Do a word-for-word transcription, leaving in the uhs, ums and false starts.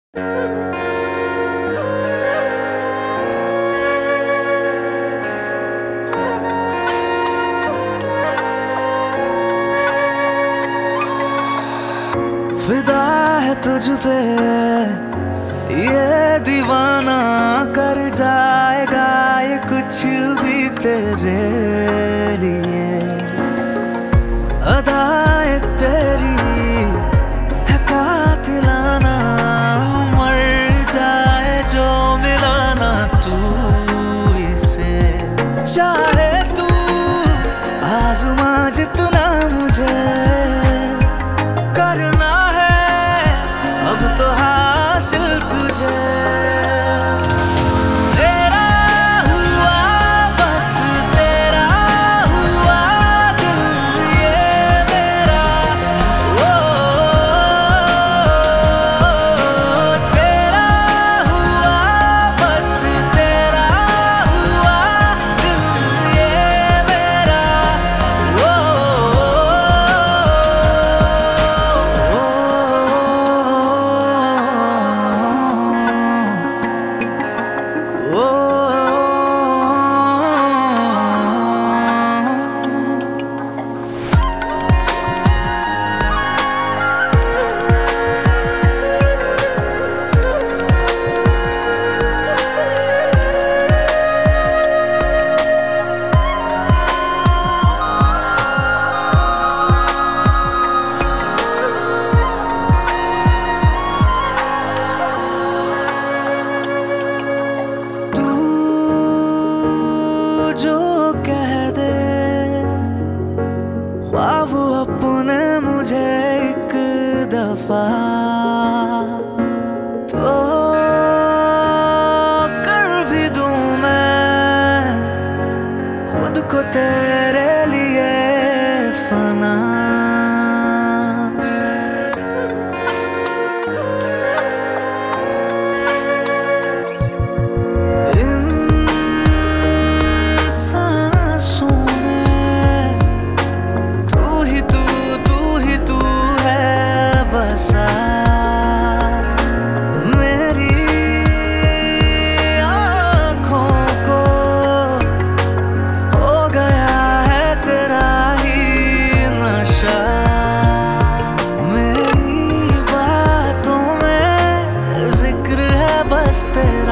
फिदा है तुझ पे ये दीवाना, कर जाएगा ये कुछ भी तेरे लिए। अदाए तेरी है कातिलाना, मर जाए जो मिलाना तू इसे। चाहे तू आज़मा जितना मुझे, करना है अब तो हासिल तुझे। तेरा हुआ बस तेरा हुआ दिल ये मेरा, ओ तेरा हुआ बस तेरा हुआ दिल ये मेरा, ओ ख्वाब अपने मुझे एक दफा तो कर भी दूं मैं खुद को तेरे लिए फना। मेरी आँखों को हो गया है तेरा ही नशा। मेरी बातों में जिक्र है बस तेरा।